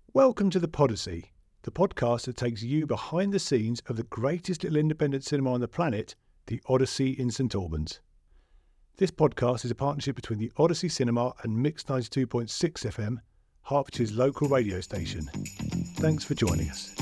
Welcome to the Podyssey, the podcast that takes you behind the scenes of the greatest little independent cinema on the planet, the Odyssey in St Albans. This podcast is a partnership between the Odyssey Cinema and Mix 92.6 FM, Hertfordshire's local radio station. Thanks for joining us.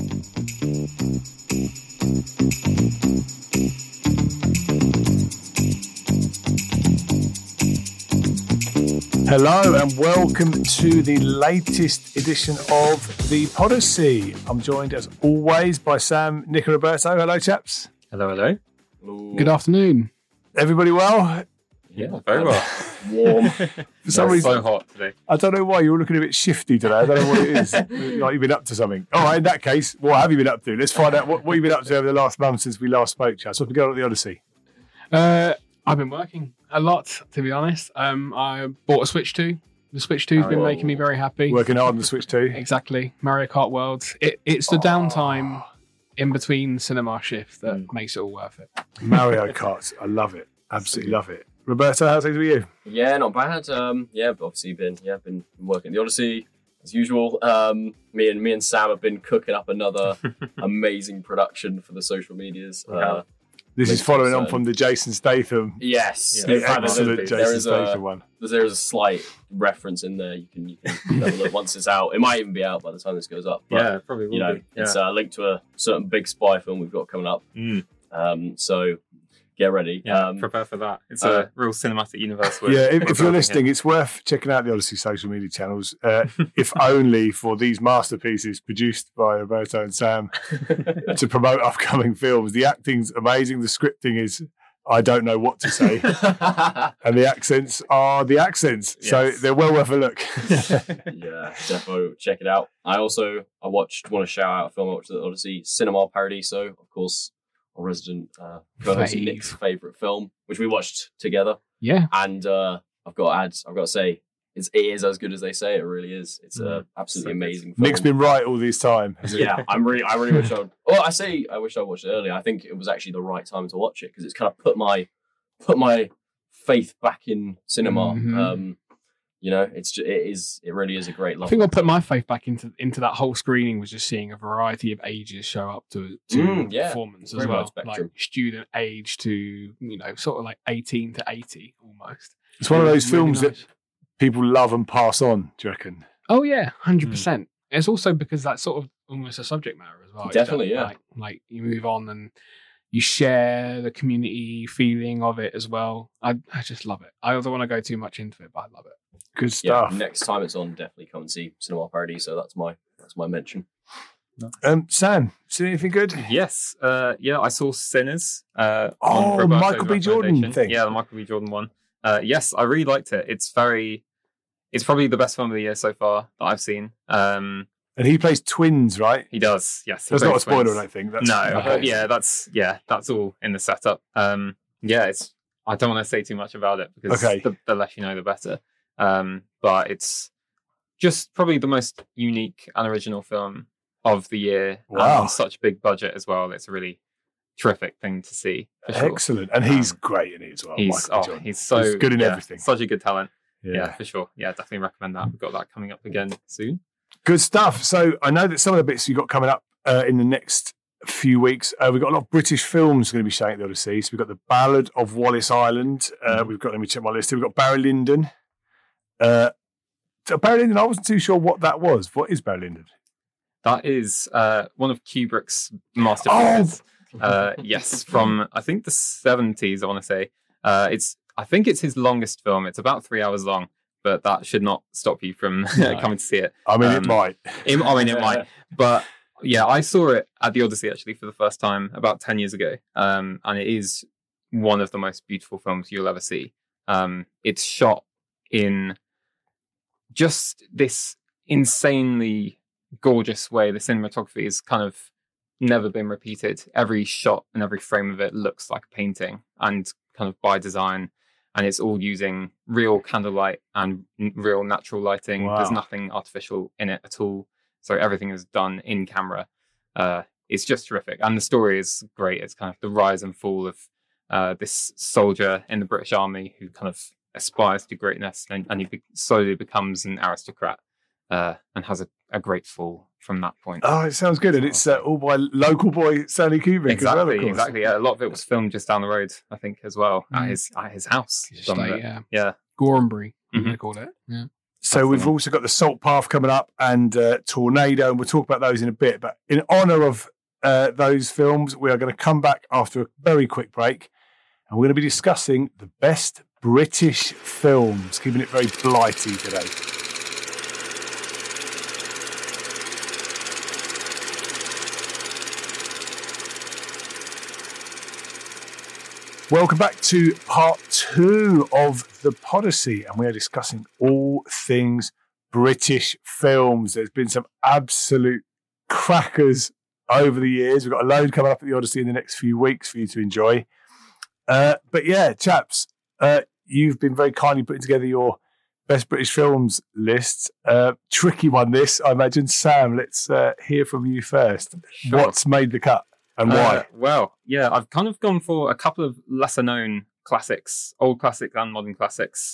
Hello and welcome to the latest edition of the Podyssey. I'm joined as always by Sam, Nick and Roberto. Hello chaps. Hello, hello. Hello. Good afternoon. Everybody well? Yeah, very well. Warm. For some It's reason, so hot today. I don't know why you're looking a bit shifty today. I don't know what it is. Like you've been up to something. All right, in that case, what have you been up to? Let's find out what you've been up to over the last month since we last spoke, chaps. What's been going on at the Odyssey? I've been working a lot, to be honest. I bought a Switch 2. The Switch 2's been making me very happy. Working hard on the Switch 2. Exactly. Mario Kart World. It's the downtime in between cinema shifts that makes it all worth it. Mario Kart. I love it. Absolutely love it. Roberto, how's things with you? Yeah, not bad. But obviously been working at the Odyssey as usual. Me and Sam have been cooking up another amazing production for the social medias. This is following on from the Jason Statham. Yes, The in fact, excellent Jason Statham one. there is a slight reference in there. You can have a look once it's out. It might even be out by the time this goes up. But, Yeah, probably will you know, be. it's linked to a certain big spy film we've got coming up. So get ready. Yeah, prepare for that. It's a real cinematic universe. Yeah, if you're listening, it's worth checking out the Odyssey social media channels, if only for these masterpieces produced by Roberto and Sam to promote upcoming films. The acting's amazing. The scripting is, I don't know what to say. And the accents are the accents. Yes. So they're well worth a look. Yeah, defo check it out. I want to shout out a film I watched at the Odyssey, Cinema Paradiso, of course, our resident co-host Fave. Nick's favourite film, which we watched together. Yeah. And I've got to say, it is as good as they say. It really is. It's an absolutely So good. amazing film. Nick's been right all this time. Yeah, I really wish I would. Well, I wish I watched it earlier. I think it was actually the right time to watch it because it's kind of put my faith back in cinema. Mhm. It really is a great I love. think what put my faith back into that whole screening was just seeing a variety of ages show up to performance as Very well. wide spectrum. Like student age to, sort of like 18 to 80 almost. It's one of those Really films nice. that people love and pass on, do you reckon? Oh yeah, 100%. It's also because that's sort of almost a subject matter as well. It's Definitely, just, yeah. Like you move on and you share the community feeling of it as well. I just love it. I don't want to go too much into it, but I love it. Good Yeah, stuff. next time it's on, definitely come and see Cinema Paradiso. That's my mention. Sam, seen anything good? Yes. I saw Sinners. Oh, on Roberto's Michael B. Jordan recommendation. thing. Yeah, the Michael B. Jordan one. Yes, I really liked it. It's probably the best film of the year so far that I've seen. And he plays twins, right? He does. Yes. he That's not a plays spoiler, twins. I don't think. That's all in the setup. I don't want to say too much about it because Okay. the less you know, the better. But it's just probably the most unique and original film of the year, and Wow. on such a big budget as well. It's a really terrific thing to see. For sure. Excellent. And he's great in it as well. Michael B. Jordan. He's so He's good in everything. Such a good talent. Yeah. Yeah, for sure. Yeah, definitely recommend that. We've got that coming up again soon. Good stuff. So I know that some of the bits you've got coming up in the next few weeks, we've got a lot of British films going to be showing at the Odyssey. So we've got The Ballad of Wallace Island. We've got, let me check my list here. We've got Barry Lyndon. Barry Lyndon, I wasn't too sure what that was. What is Barry Lyndon? That is one of Kubrick's masterpieces. Yes, from I think the 70s, I want to say. I think it's his longest film. It's about 3 hours long, but that should not stop you from coming to see it. I mean, it might. It might. But yeah, I saw it at the Odyssey actually for the first time about 10 years ago. And it is one of the most beautiful films you'll ever see. It's shot in just this insanely gorgeous way. The cinematography has kind of never been repeated. Every shot and every frame of it looks like a painting, and kind of by design. And it's all using real candlelight and real natural lighting. Wow. There's nothing artificial in it at all. So everything is done in camera. It's just terrific. And the story is great. It's kind of the rise and fall of this soldier in the British Army who kind of aspires to greatness and he slowly becomes an aristocrat and has a great fall from that point. Oh, it sounds good. And it's all by local boy Stanley Kubrick as well, of course. Exactly. Yeah, a lot of it was filmed just down the road, I think, as well, at his house. Yeah. Gorhambury, Mhm. they call it. Yeah. So That's we've the one. also got the Salt Path coming up and Tornado, and we'll talk about those in a bit. But in honour of those films, we are going to come back after a very quick break, and we're going to be discussing the best British films, keeping it very blighty today. Welcome back to part 2 of the Podyssey, and we are discussing all things British films. There's been some absolute crackers over the years. We've got a load coming up at the Odyssey in the next few weeks for you to enjoy. But yeah, chaps, you've been very kindly putting together your best British films lists. Tricky one, this, I imagine. Sam, let's hear from you first. Sure. What's made the cut and why? Well, yeah, I've kind of gone for a couple of lesser known classics, old classics and modern classics.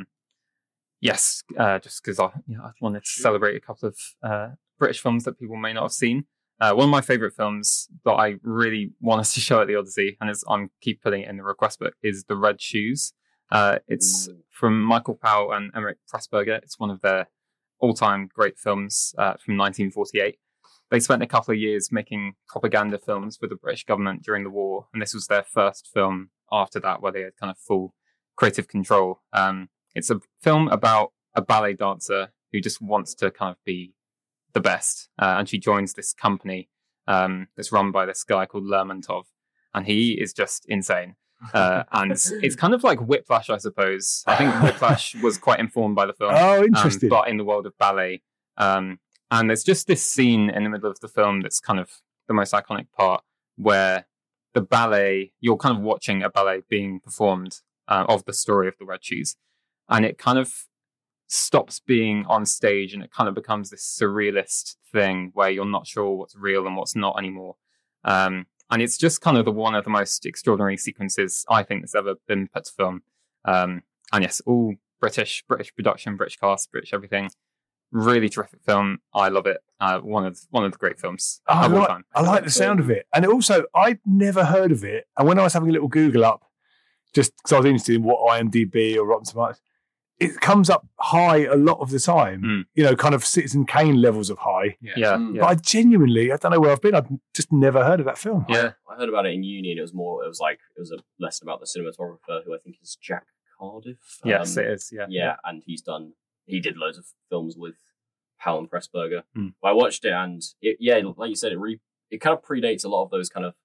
Just because I wanted to celebrate a couple of British films that people may not have seen. One of my favourite films that I really want us to show at the Odyssey, and I'm keep putting it in the request book, is The Red Shoes. It's from Michael Powell and Emmerich Pressburger. It's one of their all-time great films from 1948. They spent a couple of years making propaganda films for the British government during the war, and this was their first film after that where they had kind of full creative control. It's a film about a ballet dancer who just wants to kind of be the best, and she joins this company that's run by this guy called Lermontov, and he is just insane. And it's kind of like Whiplash, I suppose. I think Whiplash was quite informed by the film. Oh, interesting. But in the world of ballet. And there's just this scene in the middle of the film that's kind of the most iconic part, where the ballet, you're kind of watching a ballet being performed of the story of the Red Shoes. And it kind of stops being on stage and it kind of becomes this surrealist thing where you're not sure what's real and what's not anymore. And it's just kind of one of the most extraordinary sequences I think that's ever been put to film. And yes, all British production, British cast, British everything. Really terrific film. I love it. One of the great films of all time. I like the sound of it. And also, I'd never heard of it. And when I was having a little Google up, just because I was interested in what IMDb or Rotten Tomatoes, it comes up high a lot of the time. Kind of Citizen Kane levels of high. Yeah. But I don't know where I've been. I've just never heard of that film. Yeah. I heard about it in uni, and it was a lesson about the cinematographer, who I think is Jack Cardiff. Yes, it is. Yeah. Yeah, and he did loads of films with Powell and Pressburger. But I watched it, and like you said, it kind of predates a lot of those kind of,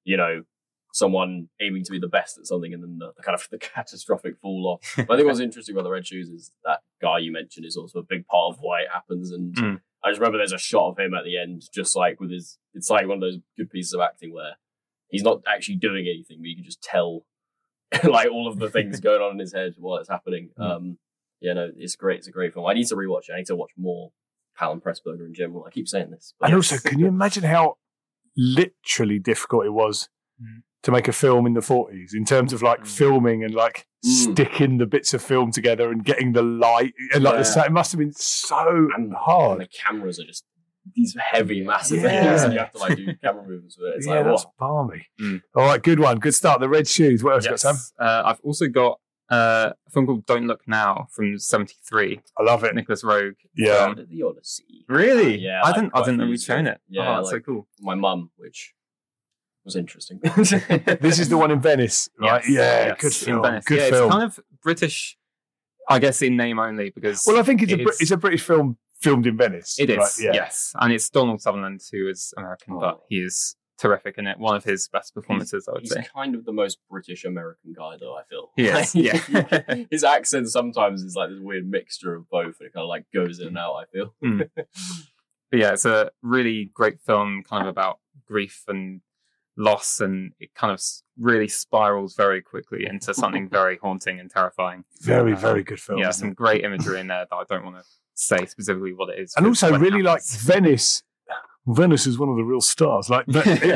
someone aiming to be the best at something and then the kind of the catastrophic fall off. But I think what's interesting about The Red Shoes is that guy you mentioned is also a big part of why it happens. And I just remember there's a shot of him at the end, just like with it's like one of those good pieces of acting where he's not actually doing anything, but you can just tell like all of the things going on in his head while it's happening. It's great. It's a great film. I need to rewatch it. I need to watch more Powell and Pressburger in general. I keep saying this. And also, can you imagine how literally difficult it was to make a film in the 40s in terms of like filming and like sticking the bits of film together and getting the light and like the sound? It must have been so hard. And the cameras are just these heavy, massive things, and you have to like do camera movements with it. It's that's balmy. All right, good one. Good start. The Red Shoes. What else you got, Sam? I've also got a film called Don't Look Now from 73. I love it. Nicholas Roeg. Yeah. The Odyssey. Really? Yeah. I didn't know we'd shown it. Yeah. That's so cool. My mum, which was interesting. This is the one in Venice, right? Yes, yeah, yes, good film. in Venice. Good yeah, film. It's kind of British, I guess, in name only because. Well, I think it's a British film filmed in Venice. It is, right? Yeah. yes, and it's Donald Sutherland who is American, but he is terrific in it. One of his best performances, I would say. He's kind of the most British American guy, though. I feel. Yes, yeah. His accent sometimes is like this weird mixture of both, and it kind of like goes in and out. I feel. But yeah, it's a really great film, kind of about grief and loss, and it kind of really spirals very quickly into something very haunting and terrifying. Very, very good film. Yeah, some great imagery in there that I don't want to say specifically what it is. And also, when it really like happens. Venice. Venice is one of the real stars. Like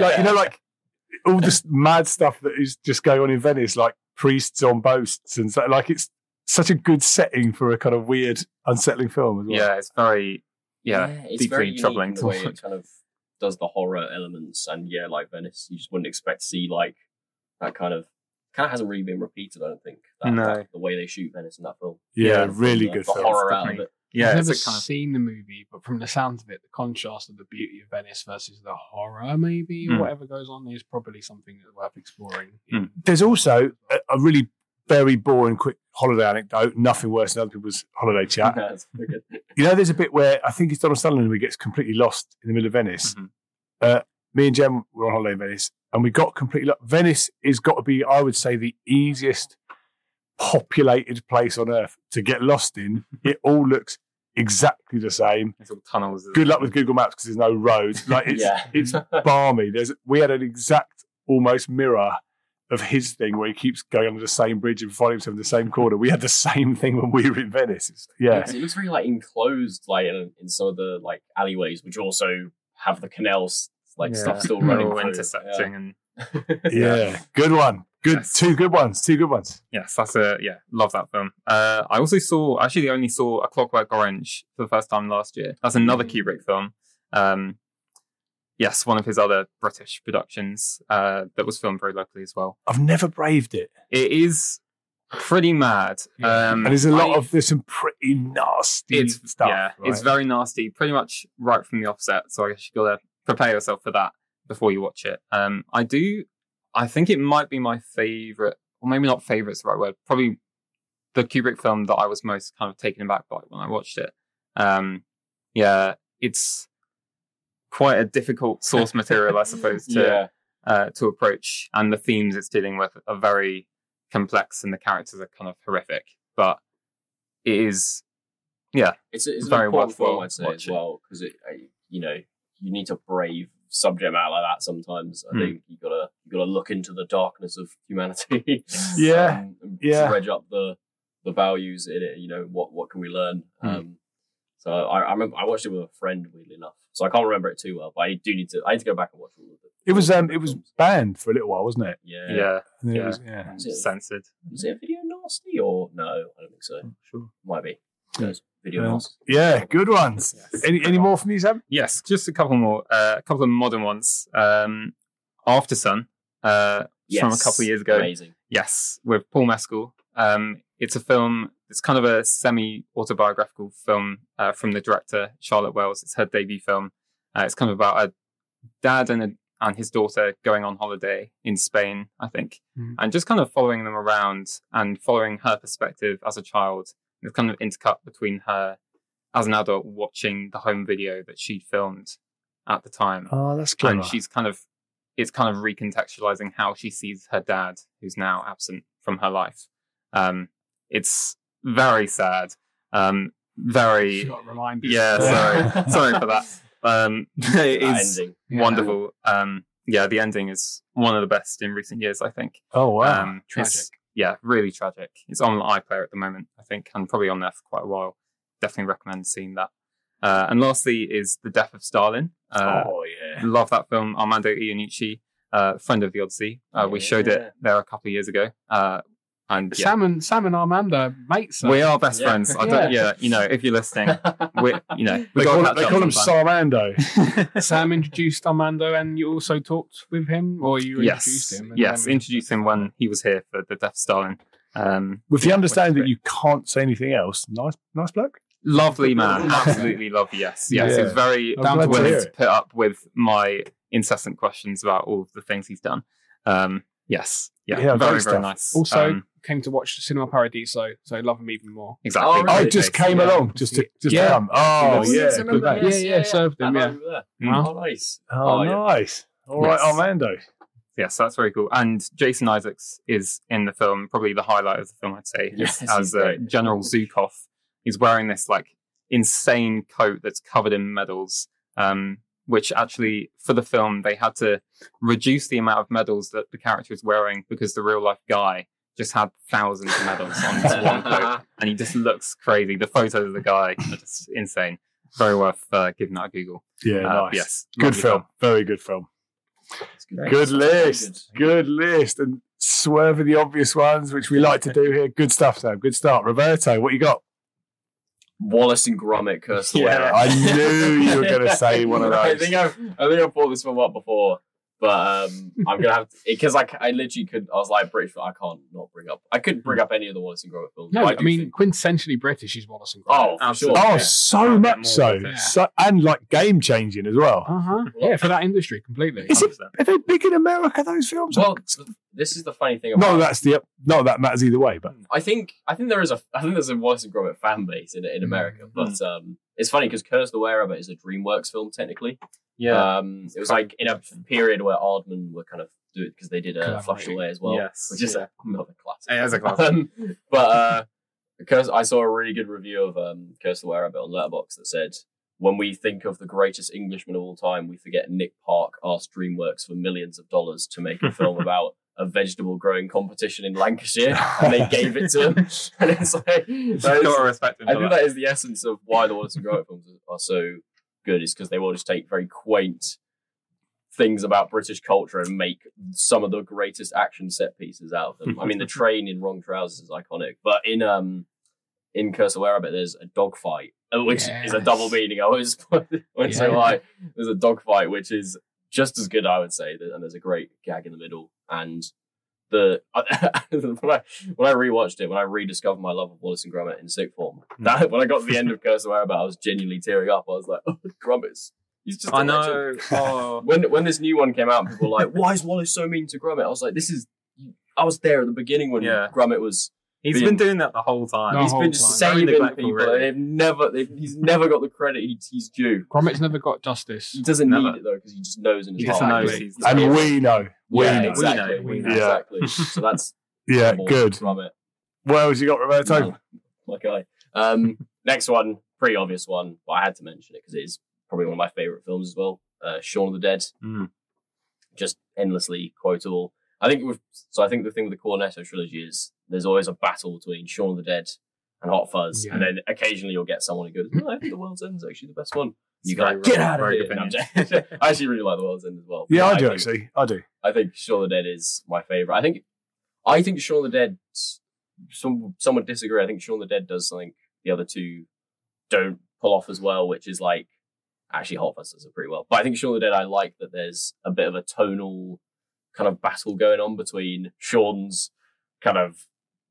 all this mad stuff that is just going on in Venice, like priests on boats and so, like it's such a good setting for a kind of weird, unsettling film as well. Yeah, it's very it's deeply very unique troubling in to the way watch. it kind of does the horror elements, and like Venice, you just wouldn't expect to see like that kind of hasn't really been repeated. I don't think. No. The way they shoot Venice in that film. Yeah, Yeah, really the good the film. horror out of definitely. it. Yeah, I've it's never a kind of seen the movie, but from the sounds of it, the contrast of the beauty of Venice versus the horror, maybe, or whatever goes on, is probably something that's worth exploring. There's also a really very boring, quick holiday anecdote. Nothing worse than other people's holiday chat. That's pretty good. You know, there's a bit where I think it's Donald Sutherland who gets completely lost in the middle of Venice. Me and Jem were on holiday in Venice, and we got completely lost. Venice has got to be, I would say, the easiest populated place on earth to get lost in. It all looks exactly the same. It's all tunnels. Good luck with Google Maps because there's no roads. Like it's balmy. We had an exact almost mirror of his thing where he keeps going under the same bridge and finding himself in the same corner. We had the same thing when we were in Venice. It looks very like enclosed, like in some of the like alleyways, which also have the canals stuff still running all through. intersecting and Good one. Good. Yes. Two good ones. yes, love that film. I also only saw A Clockwork Orange for the first time last year. That's another Kubrick film. Yes, one of his other British productions that was filmed very locally as well. I've never braved it. It is pretty mad. And there's some pretty nasty stuff. Yeah, right? It's very nasty, pretty much right from the offset. So I guess you got to prepare yourself for that before you watch it. I think it might be my favorite, or maybe not favorite's the right word, probably the Kubrick film that I was most kind of taken aback by when I watched it. It's quite a difficult source material, I suppose, to approach, and the themes it's dealing with are very complex, and the characters are kind of horrific. But it is, it's an very important film, worthwhile I'd say, as watching. well, because you need to brave subject matter like that sometimes. I think you gotta look into the darkness of humanity. and dredge up the values in it. What can we learn? So I remember I watched it with a friend, weirdly enough. So I can't remember it too well, but I need to go back and watch all of it. It was banned for a little while, wasn't it? yeah. And then Yeah. it was, Censored. Was it a video nasty or no? I don't think so. Sure. Might be. There's video nasty. Yeah, good ones. Yes. Any more from you, Sam? Yes, just a couple more. A couple of modern ones. After Sun, from a couple of years ago. Amazing. Yes, with Paul Mescal. It's a film. It's kind of a semi-autobiographical film from the director Charlotte Wells. It's her debut film. It's kind of about a dad and his daughter going on holiday in Spain, I think, and just kind of following them around and following her perspective as a child. It's kind of intercut between her as an adult watching the home video that she'd filmed at the time. Oh, that's clever. And it's kind of recontextualizing how she sees her dad, who's now absent from her life. It's very sad. Very, Got reminders. yeah. Sorry for that. It is ending. wonderful. The ending is one of the best in recent years, I think. Oh, wow. Tragic. Really tragic. It's on iPlayer at the moment, I think, and probably on there for quite a while. Definitely recommend seeing that. And lastly is The Death of Stalin. Love that film. Armando Iannucci, friend of the Odyssey. We showed it there a couple of years ago. And Sam and Armando are mates. we are best friends. I don't, if you're listening, they call him Sarmando. Sam introduced Armando, and you also talked with him, or you introduced him. Yes, introduced him when he was here for The Death of Stalin. With the understanding that you can't say anything else. Nice bloke. Lovely man, absolutely lovely. Yes. He was very willing to put up with my incessant questions about all of the things he's done. Very nice. Also came to watch Cinema Paradiso, so I love him even more. Exactly. Oh, really? I just came along just to come. Oh yeah, good man. Served him. Yeah. Oh, nice. Oh, nice. All right, Armando. Yes, that's very cool. And Jason Isaacs is in the film, probably the highlight of the film, I'd say, as General Zukov. He's wearing this insane coat that's covered in medals, which actually, for the film, they had to reduce the amount of medals that the character is wearing because the real life guy just had thousands of medals on this one coat, and he just looks crazy. The photos of the guy are just insane. Very worth giving that a Google. Yeah, nice. Yes, good film. Very good film. Good list. Good list. And swerving the obvious ones, which we like to do here. Good stuff, Sam. Good start. Roberto, what you got? Wallace and Gromit, Curse the Were-Rabbit. I knew you were going to say one of those. I think I've brought this film up before, but I'm gonna have to, because I literally could. I was like British, but I can't not bring up. I could bring up any of the Wallace and Gromit films. No, I mean think, quintessentially British is Wallace and Gromit. for sure. Oh, Yeah. so much so. Yeah. So. And like game changing as well. Yeah, for that industry completely. Is it, 100%. are they big in America, those films? Well, this is the funny thing not about. not that matters either way, but I think there's a Wallace and Gromit fan base in America, but it's funny because Curse the Were-Rabbit is a DreamWorks film technically. Yeah. It was like in a period where Aardman were kind of do it because they did Flush Collaborating. Away as well, Yes. which is another classic. It is a classic. But because I saw a really good review of Curse the Were-Rabbit on Letterboxd that said, when we think of the greatest Englishman of all time, we forget Nick Park asked DreamWorks for millions of dollars to make a film about a vegetable growing competition in Lancashire, and they gave it to him. And it's like, You've got to respect him I for think that. that is the essence of why the Wallace and Gromit films are so good, is because they will just take very quaint things about British culture and make some of the greatest action set pieces out of them. I mean, the train in Wrong Trousers is iconic, but in Curse the Were-Rabbit, there's a dogfight, which is a double meaning. I always went so high. There's a dogfight, which is just as good, I would say, and there's a great gag in the middle. And when I rewatched it, when I rediscovered my love of Wallace and Gromit in sick form, when I got to the end of Curse the Were-Rabbit, I was genuinely tearing up. I was like, oh, Gromit. He's just I a know. legend. Oh. When this new one came out, people were like, why is Wallace so mean to Gromit? I was like, I was there at the beginning when Gromit was. He's been doing that the whole time. No. He's whole been time. saving Very neglectful, people, really. and he's never got the credit he's due. Gromit's never got justice. He doesn't Never. need it though, because he just knows in his He just heart. knows Exactly. he's and we know. We Yeah, know. exactly. We know. Yeah. Exactly. So that's Yeah, more good. Gromit. What else you got, Roberto? My guy. Next one, pretty obvious one, but I had to mention it because it is probably one of my favorite films as well. Shaun of the Dead. Just endlessly quotable. I think the thing with the Cornetto trilogy is there's always a battle between Shaun of the Dead and Hot Fuzz, and then occasionally you'll get someone who goes, "No, I think The World's End is actually the best one." You go, very "Get right. out of Very here!" good No, I'm opinion. joking. I actually really like The World's End as well. Yeah, But I do think- actually. I do. I think Shaun of the Dead is my favorite. I think Shaun of the Dead. Some would disagree. I think Shaun of the Dead does something the other two don't pull off as well, which is like actually Hot Fuzz does it pretty well. But I think Shaun of the Dead, I like that there's a bit of a tonal kind of battle going on between Shaun's kind of,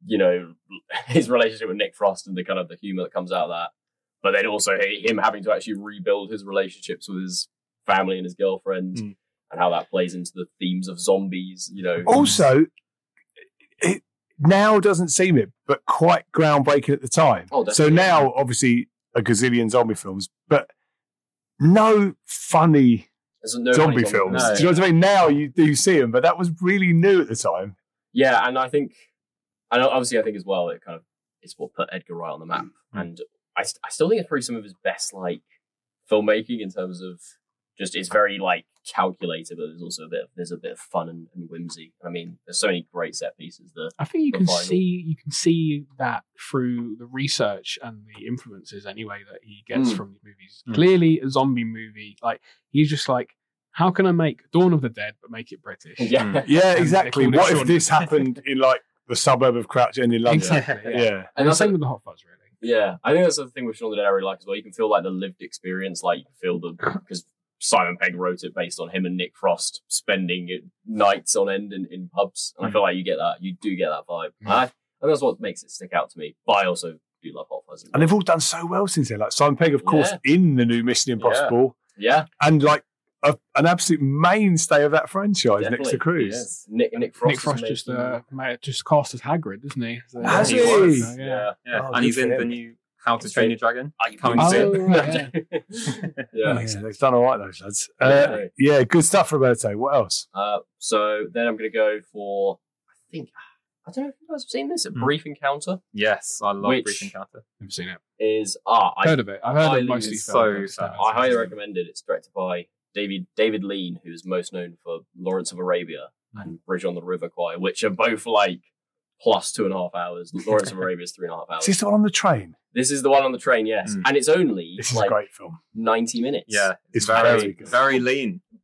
his relationship with Nick Frost and the kind of the humor that comes out of that. But then also him having to actually rebuild his relationships with his family and his girlfriend, and how that plays into the themes of zombies, Also, it now doesn't seem it, but quite groundbreaking at the time. Oh, so definitely. now, obviously, a gazillion zombie films, but no funny There's no zombie funny films. No. Do you know what I mean? Now you do see them, but that was really new at the time. Yeah, and obviously I think as well, it's what put Edgar Wright on the map. And I still think it's probably some of his best, filmmaking in terms of just, it's very, calculated, but there's also a bit of fun and whimsy. I mean, there's so many great set pieces. I think you the can final. see that through the research and the influences anyway that he gets from these movies. Clearly, a zombie movie, he's just like, how can I make Dawn of the Dead but make it British? Yeah. Yeah, And exactly. they called it What if Shaun this of the Dead. happened in the suburb of Crouch End in London? Exactly. Yeah. Yeah. And the same with the Hot Fuzz, really. Yeah, I think that's the thing with Shaun of the Dead I really like as well. You can feel the lived experience, you can feel because Simon Pegg wrote it based on him and Nick Frost spending nights on end in pubs, and I feel like you do get that vibe. And I think that's what makes it stick out to me. But I also do love Hot Fuzz. And they've all done so well since then. Like Simon Pegg, of course, Yeah. in the new Mission Impossible, Yeah, and an absolute mainstay of that franchise next to definitely. Cruise. Yes. Nick Frost. Nick Frost just cast as Hagrid, isn't he? So, Has he? Yeah. Yeah. Yeah, Oh, and he's good in for the him. new How to Train Your Dragon. Coming Oh, soon. right, Yeah. Yeah, they've done all right, those lads. Yeah. Yeah, good stuff, Roberto. What else? So then I'm going to go for, I don't know if you guys have seen this, A Brief Encounter Yes, I love Which- Brief Encounter. Never seen it. is, Heard of it. I've heard highly- of mostly it's filmed, so but, sad. I highly recommend it. It's directed by David Lean, who's most known for Lawrence of Arabia and Bridge on the River Kwai, which are both plus 2.5 hours. Lawrence of Arabia is 3.5 hours. Is this the one on the train? This is the one on the train, yes. And it's only This is a great film. 90 minutes. Yeah, It's very, very good. very lean.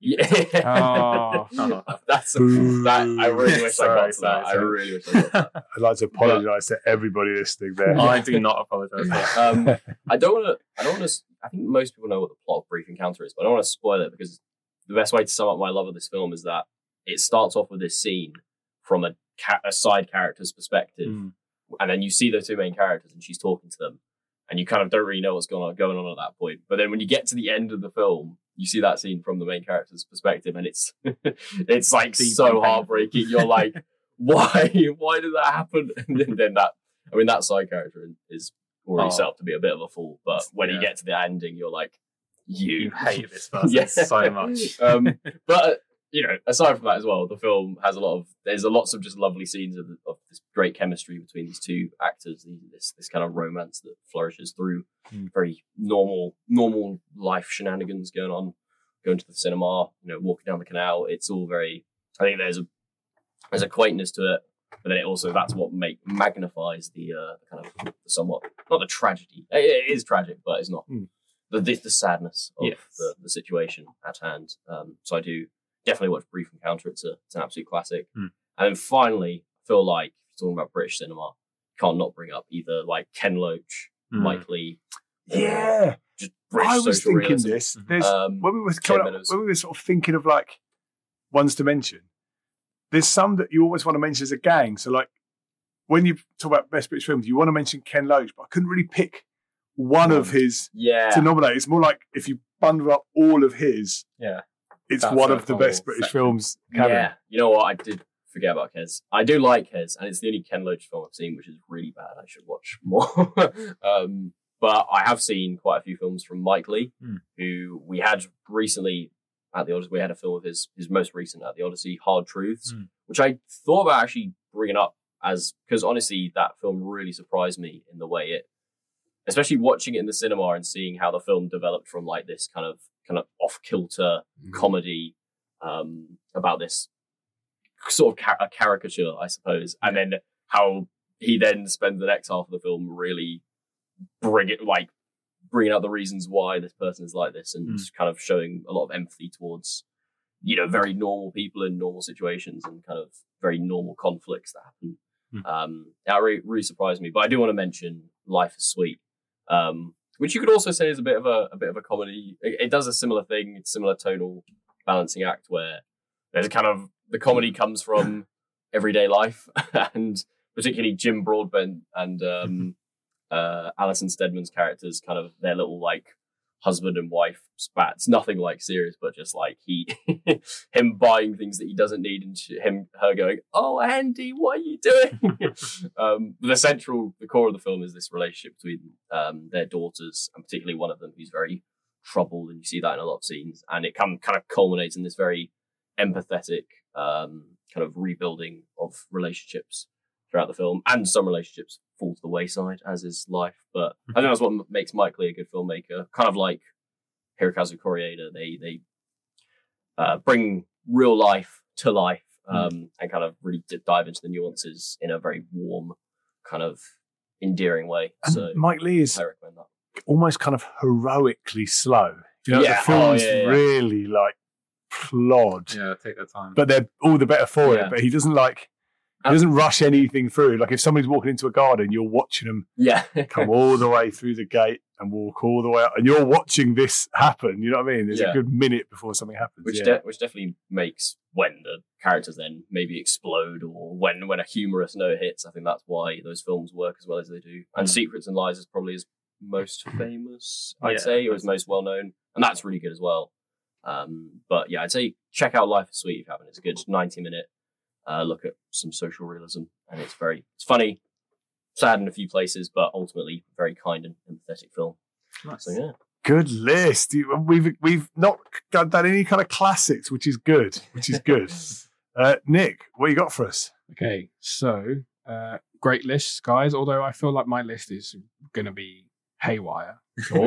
Yeah. Oh. That's that. I really wish I got to that. I really wish I got to that. I'd like to apologise to everybody listening there. I do not apologise. I don't want to. I think most people know what the plot of Brief Encounter is, but I don't want to spoil it because the best way to sum up my love of this film is that it starts off with this scene from a side character's perspective, and then you see the two main characters, and she's talking to them, and you kind of don't really know what's going on at that point. But then when you get to the end of the film, you see that scene from the main character's perspective, and it's it's like so heartbreaking. You're like, why did that happen? And then that side character is already set up to be a bit of a fool. But when you get to the ending, you're like, you hate this person so much. But aside from that as well, the film has there's lots of just lovely scenes of this great chemistry between these two actors. This kind of romance that flourishes through very normal life shenanigans going to the cinema, walking down the canal. It's all very. I think there's a quaintness to it, but then that's what magnifies the kind of somewhat not the tragedy. It is tragic, but it's not the sadness of the situation at hand. So I do definitely watch Brief Encounter. It's an absolute classic. And then finally, I feel like if you're talking about British cinema, can't not bring up either like Ken Loach, Mike Leigh. Yeah. Just British I was social thinking realism. this. There's when we were sort of thinking of like ones to mention, there's some that you always want to mention as a gang. So like when you talk about best British films, you want to mention Ken Loach, but I couldn't really pick one of his to nominate. It's more like if you bundle up all of his, it's one of the best British films. Yeah, you know what? I did forget about Kes. I do like Kes, and it's the only Ken Loach film I've seen, which is really bad. I should watch more. But I have seen quite a few films from Mike Leigh, who we had recently at the Odyssey. We had a film of his most recent at the Odyssey, Hard Truths, which I thought about actually bringing up because honestly, that film really surprised me in the way especially watching it in the cinema and seeing how the film developed from like this kind of off-kilter comedy about this sort of a caricature, I suppose, and then how he then spends the next half of the film really bringing out the reasons why this person is like this and kind of showing a lot of empathy towards very normal people in normal situations and kind of very normal conflicts that happen. That really surprised me. But I do want to mention Life is Sweet, which you could also say is a bit of a comedy. It does a similar thing, it's similar tonal balancing act where there's a kind of the comedy comes from everyday life, and particularly Jim Broadbent and Alison Steadman's characters, kind of their little like husband and wife spats. Nothing like serious, but just like him buying things that he doesn't need, and her going, "Oh, Andy, what are you doing?" The core of the film is this relationship between their daughters, and particularly one of them who's very troubled, and you see that in a lot of scenes, and it kind of culminates in this very empathetic kind of rebuilding of relationships throughout the film, and some relationships fall to the wayside, as is life. But I think that's what makes Mike Leigh a good filmmaker. Kind of like Hirokazu Koreeda, they bring real life to life and kind of really dive into the nuances in a very warm, kind of endearing way. And so Mike Leigh is almost kind of heroically slow. The film's really like plod. Yeah, take their time. But they're all the better for it. But he doesn't rush anything through. Like if somebody's walking into a garden, you're watching them come all the way through the gate and walk all the way up, and you're watching this happen. You know what I mean? There's a good minute before something happens. Which definitely makes when the characters then maybe explode, or when a humorous note hits. I think that's why those films work as well as they do. And Secrets and Lies is probably his most famous, I'd say, or his most well known, and that's really good as well. But yeah, I'd say check out Life is Sweet if you haven't. It's a good 90-minute look at some social realism, and it's funny, sad in a few places, but ultimately very kind and empathetic film. Nice. So yeah, good list. We've not done any kind of classics, which is good. Nick, what you got for us? Okay, so great lists, guys. Although I feel like my list is going to be haywire.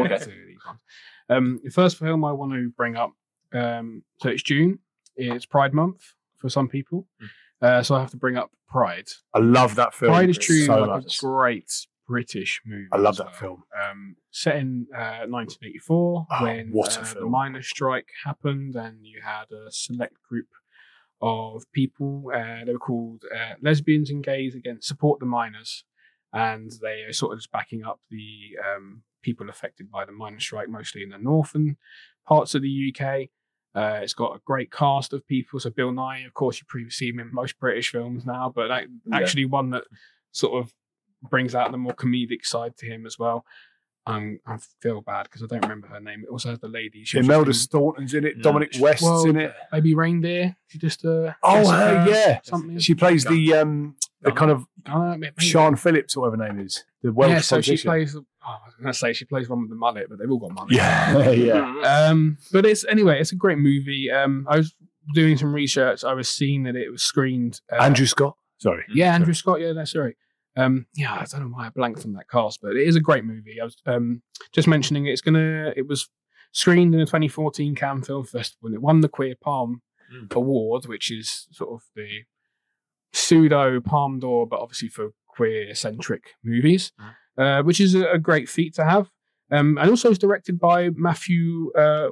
The first film I want to bring up. So it's June. It's Pride Month for some people. So I have to bring up Pride. I love that film. Pride is truly a great British movie. I love as that well. film. Set in 1984 when what a the film. miners' strike happened, and you had a select group of people. They were called Lesbians and Gays Against Support the Miners, and they are sort of just backing up the people affected by the miners' strike, mostly in the northern parts of the UK. It's got a great cast of people. So Bill Nye, of course, you previously see him in most British films now, but actually one that sort of brings out the more comedic side to him as well. I feel bad because I don't remember her name. It also has the lady. Imelda Staunton's in it. Dominic West's in it. Baby Reindeer. She just her, yeah. Something. She plays the kind of Sean Phillips, or whatever her name is. The Welsh yeah, so politician. she plays. I was going to say she plays one with the mullet, but they've all got mullet. Yeah, yeah. But it's a great movie. I was doing some research. I was seeing that it was screened. Andrew Scott. Sorry. Yeah, Andrew Scott. Yeah, that's right. I don't know why I blanked on that cast, but it is a great movie. I was just mentioning it was screened in the 2014 Cannes Film Festival, and it won the Queer Palm Award, which is sort of the pseudo Palme d'Or, but obviously for queer-centric movies, which is a great feat to have. And also it's directed by Matthew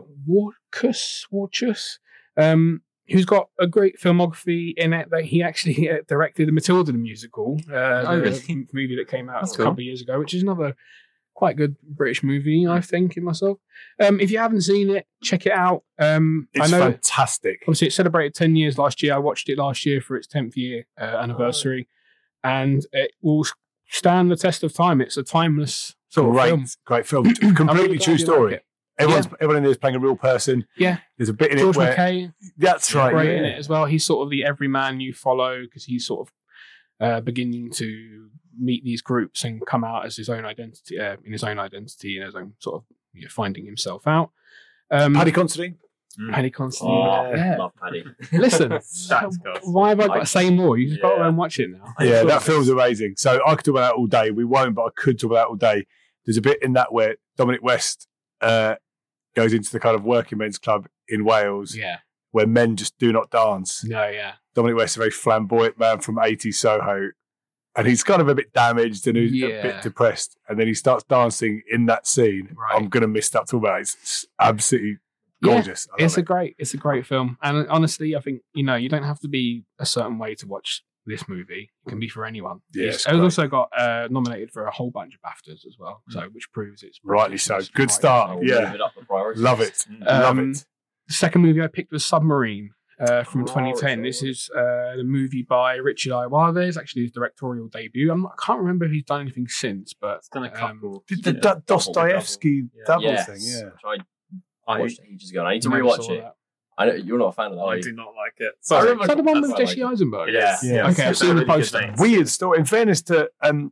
Warchus, who's got a great filmography in it. That he actually directed the Matilda the musical, the movie that came out a couple of years ago, which is another quite good British movie, I think, in myself. If you haven't seen it, check it out. It's fantastic. Obviously, it celebrated 10 years last year. I watched it last year for its 10th year anniversary, and it will stand the test of time. It's a timeless sort of film. Great film. Completely true story. Everyone in there is playing a real person. Yeah. There's a bit in George it where... McKay. That's right. Great in it as well. He's sort of the everyman you follow because he's sort of beginning to meet these groups and come out as his own identity, in his own identity and his own sort of finding himself out. Paddy Considine. Paddy Considine. Love Paddy. Listen, why have I got to say more? You just got to go and watch it now. Yeah, that film's amazing. So I could talk about that all day. We won't, but I could talk about that all day. There's a bit in that where Dominic West goes into the kind of working men's club in Wales, where men just do not dance. No, yeah. Dominic West is a very flamboyant man from 80s Soho, and he's kind of a bit damaged and he's a bit depressed. And then he starts dancing in that scene. Right. I'm going to miss that talk about it. It's absolutely gorgeous. Yeah, it's a great film. And honestly, I think, you don't have to be a certain way to watch this movie. It can be for anyone. Yeah, it's also got nominated for a whole bunch of BAFTAs as well, so which proves it's rightly so. Good start. Yeah, love it. Love it. The second movie I picked was Submarine from 2010. This is the movie by Richard Ayoade. It's actually his directorial debut. I can't remember if he's done anything since, but it's done a couple. Did the Dostoevsky double thing? Yeah, I watched it ages ago. I need to rewatch it. I know you're not a fan of that. I do not like it. Is that the one with Jesse Eisenberg? Yeah. Okay, I've seen the poster. Weird story. In fairness to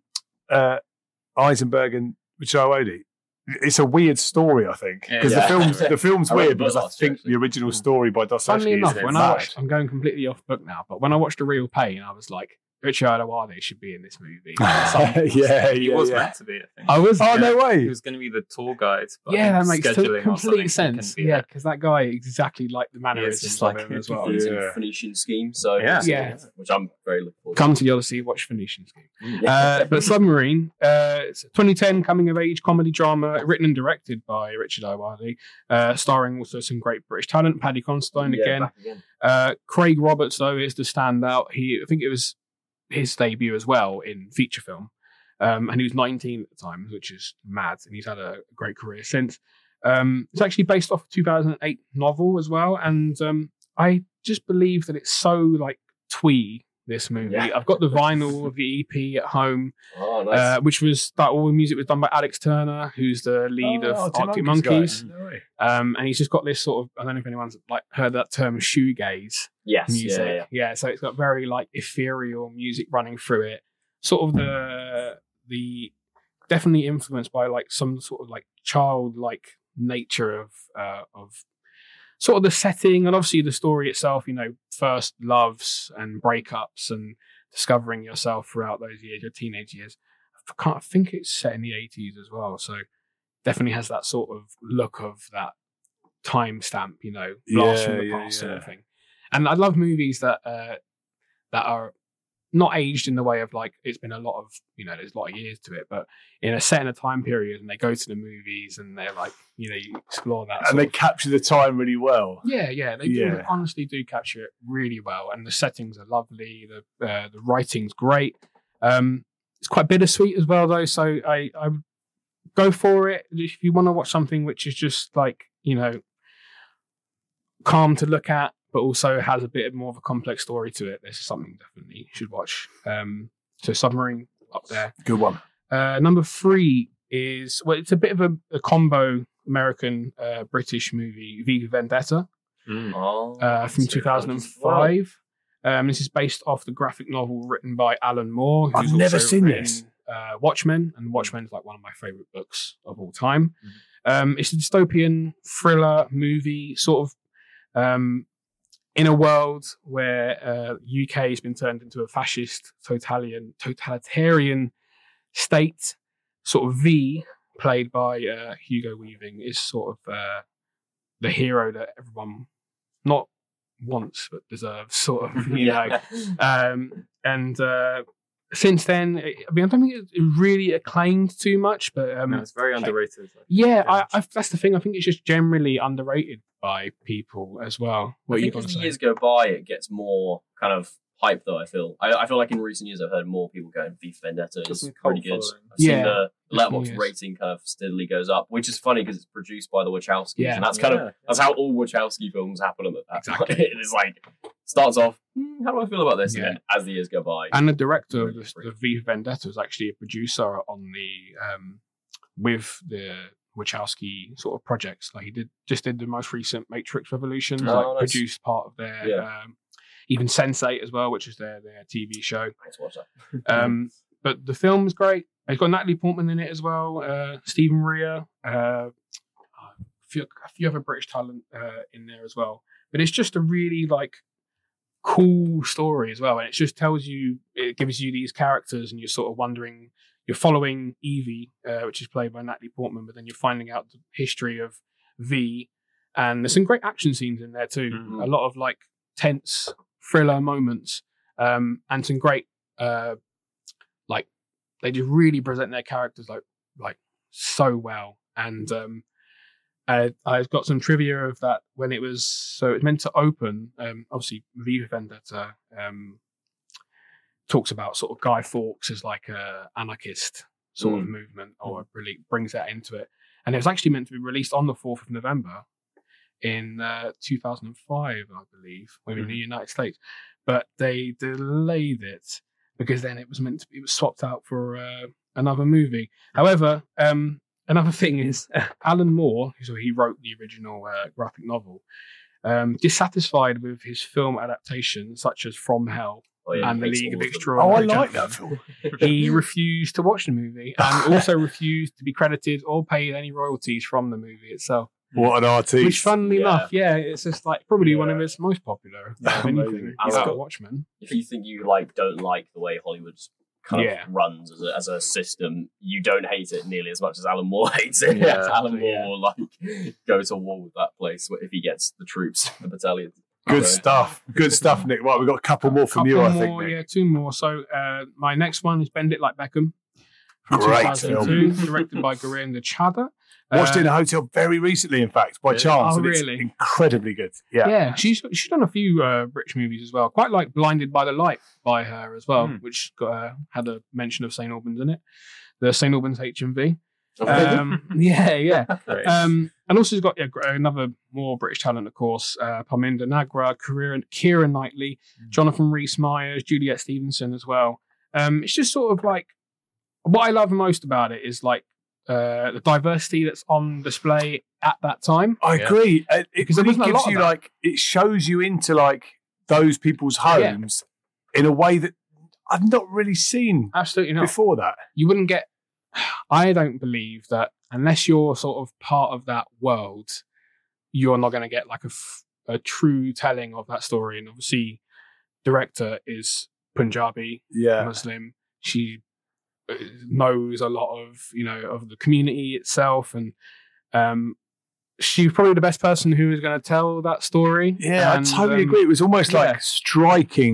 Eisenberg and Richard Ayoade, it's a weird story, I think, because the film's weird because I think the original story by Dostoevsky is enough, when I watched, I'm going completely off book now, but when I watched A Real Pain, I was like, Richard Ayoade should be in this movie. He was meant to be, I think. I was. Oh, no way. He was going to be the tour guide. But that makes complete sense. Yeah, because that guy exactly like the mannerisms of him as well. He's in Phoenician Scheme, so which I'm very looking forward to. Come to the Odyssey, watch Phoenician Scheme. But Submarine, it's a 2010 coming-of-age comedy drama written and directed by Richard Ayoade, starring also some great British talent, Paddy Considine again. Craig Roberts, though, is the standout. I think it was his debut as well in feature film, and he was 19 at the time, which is mad, and he's had a great career since. It's actually based off a 2008 novel as well, and I just believe that it's so like twee, this movie. I've got the vinyl of the EP at home, which was that all the music was done by Alex Turner, who's the lead of Arctic Monkeys. And he's just got this sort of, I don't know if anyone's like heard that term, shoegaze music. So it's got very like ethereal music running through it. Sort of the definitely influenced by like some sort of like childlike nature of sort of the setting, and obviously the story itself, first loves and breakups and discovering yourself throughout those years, your teenage years. I think it's set in the 80s as well, so definitely has that sort of look of that timestamp, blast from the past sort of thing. And I love movies that are not aged in the way of like it's been a lot of, there's a lot of years to it, but in a time period, and they go to the movies and they're like, you explore that. And they capture the time really well. Yeah, they do. They honestly do capture it really well, and the settings are lovely. The writing's great. It's quite bittersweet as well, though. So I go for it if you want to watch something which is just like calm to look at, but also has a bit more of a complex story to it. This is something definitely you should watch. So Submarine up there. Good one. Number 3 is, it's a bit of a combo American British movie, V for Vendetta, from 2005. This is based off the graphic novel written by Alan Moore. I've never seen this. Watchmen, and Watchmen's like one of my favourite books of all time. It's a dystopian thriller movie, sort of in a world where UK has been turned into a fascist totalitarian state. Sort of V, played by Hugo Weaving, is sort of the hero that everyone not wants but deserves, sort of, and since then, I don't think it's really acclaimed too much, but no, it's very underrated. Yeah, that's the thing. I think it's just generally underrated by people as well. I think as the years go by, it gets more kind of hype, though. I feel like in recent years I've heard more people going V for Vendetta is pretty good. I've seen the Letterboxd rating kind of steadily goes up, which is funny because it's produced by the Wachowskis, and that's that's how all Wachowski films happen. At that exactly, it's like starts off. How do I feel about this? And then as the years go by, and the director of the V for Vendetta is actually a producer on the with the Wachowski sort of projects. Like he did the most recent Matrix Revolutions, nice. Produced part of their. Even Sense8 as well, which is their TV show. Let's watch that. But the film's great. It's got Natalie Portman in it as well. Stephen Rea. A few other British talent in there as well. But it's just a really cool story as well. And it just it gives you these characters, and you're sort of wondering. You're following Evie, which is played by Natalie Portman, but then you're finding out the history of V. And there's some great action scenes in there too. Mm-hmm. A lot of tense thriller moments, and some great they just really present their characters so well. And I've got some trivia of that when it's meant to open. Obviously, V for Vendetta talks about sort of Guy Fawkes as a anarchist sort of movement, or really brings that into it. And it was actually meant to be released on the 4th of November in 2005, I believe, in the United States, but they delayed it because then it was swapped out for another movie. However, another thing is Alan Moore, so he wrote the original graphic novel, dissatisfied with his film adaptations such as From Hell and The League of Extraordinary Gentlemen. I like that film. He refused to watch the movie and also refused to be credited or paid any royalties from the movie itself. What an artist. Which, funnily enough, it's just probably one of his most popular of anything. Watchmen. If you think you don't like the way Hollywood kind of runs as a system, you don't hate it nearly as much as Alan Moore hates it. Yeah, Alan Moore will go to war with that place if he gets the troops, the battalion. Good stuff, Nick. Right, we've got a couple more from you, I think. Nick. 2 more. So my next one is Bend It Like Beckham. From Great 2002, directed by Gurinder Chadha. Watched it in a hotel very recently, in fact, by chance. Oh, and really? It's incredibly good. Yeah. Yeah, she's done a few British movies as well. Quite like Blinded by the Light by her as well, which had a mention of St. Albans in it. The St. Albans HMV. And also she's got another more British talent, of course. Parminder Nagra, Keira Knightley, Jonathan Rhys-Meyers, Juliet Stevenson as well. It's just sort of what I love most about it is the diversity that's on display at that time. I agree. Because it gives you it shows you into those people's homes in a way that I've not really seen before that. You wouldn't get. I don't believe that unless you're sort of part of that world, you're not going to get a true telling of that story. And obviously, director is Punjabi, Muslim. She knows a lot of of the community itself, and she's probably the best person who is going to tell that story. I totally agree. It was almost striking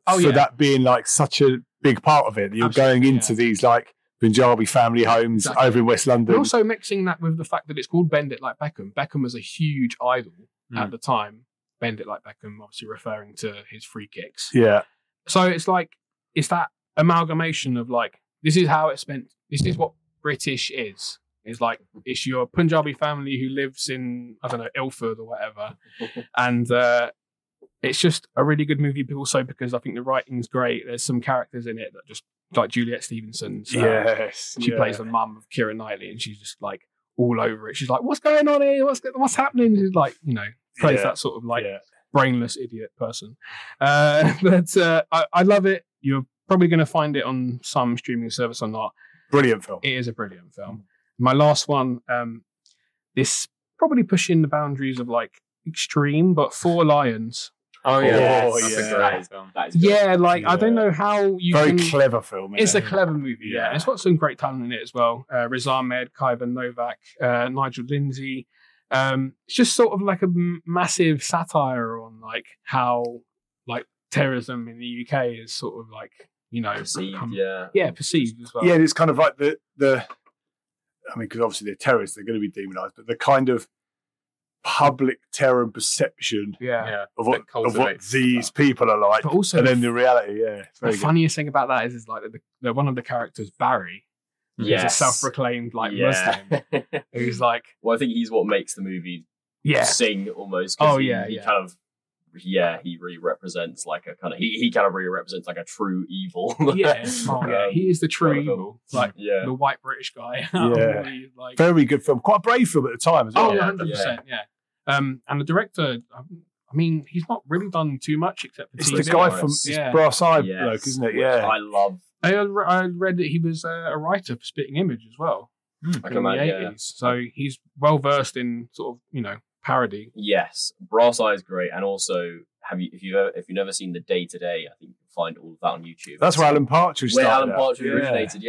for that being like such a big part of it. You're going into these like Punjabi family homes over in West London. But also mixing that with the fact that it's called Bend It Like Beckham. Beckham was a huge idol at the time. Bend It Like Beckham, obviously referring to his free kicks. Yeah. So it's like, it's that amalgamation of like, this is how it's spent. This is what British is. It's like, it's your Punjabi family who lives in, I don't know, Ilford or whatever. And it's just a really good movie, but also because I think the writing's great. There's some characters in it that just, like Juliet Stevenson. Yes. She plays the mum of Keira Knightley, and she's just like all over it. She's like, what's going on here? What's happening? She's like, you know, plays that sort of like brainless idiot person. But I love it. You're probably going to find it on some streaming service or not. Brilliant film. It is a brilliant film. My last one, this probably pushing the boundaries of like extreme, but Four Lions. Oh yeah, that's a great film. I don't know how you very clever film. It's a clever movie, and it's got some great talent in it as well. Riz Ahmed, Kaivan Novak, Nigel Lindsay. It's just sort of like a massive satire on like how like terrorism in the UK is sort of like, you know, perceived, perceived as well. Yeah, it's kind of like the. I mean, because obviously they're terrorists, they're going to be demonised, but the kind of public terror and perception of what these people are like, but also, and then the reality. The funniest thing about that is like the one of the characters, Barry, is a self-proclaimed like Muslim, who's like. Well, I think he's what makes the movie sing almost. He kind of. Yeah, he really represents like a kind of he kind of really represents like a true evil. He is the true evil, like the white British guy. Like, very good film, quite a brave film at the time as well. 100%. And the director, I mean, he's not really done too much except for it's TV. the guy from Brass Eye bloke, isn't it? Yeah, I love. I read that he was a writer for Spitting Image as well in the 80s, so he's well versed in sort of, you know, parody. Yes, Brass Eye is great, and also if you've never seen The Day Today, I think you can find all of that on YouTube. That's where Alan Partridge started. Where Alan Partridge originated.